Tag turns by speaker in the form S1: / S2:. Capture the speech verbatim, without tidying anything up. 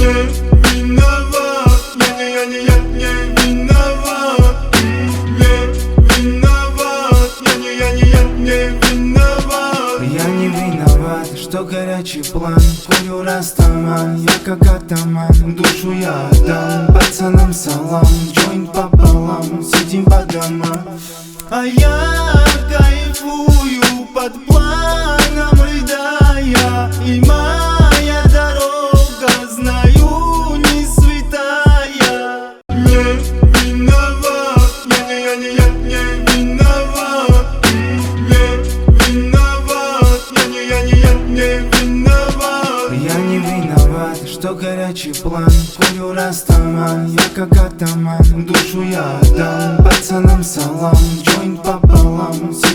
S1: Не виноват, я не, я не, я не виноват. Не виноват, я не, я не, я не виноват.
S2: Я не виноват, что горячий план. Курю растаман, я как атаман. Душу я отдам, пацанам салам. Джойнт пополам, сидим по домам. А я кайфую под планом, рыдая. И моя дорога, знаю, не святая.
S1: Не виноват, я не, я не, я не виноват. Не виноват, я не, я не, я не виноват.
S2: Я не виноват, что горячий план. Курю растаман, я как атаман. Душу я отдам, пацанам салам. Джойнт пополам.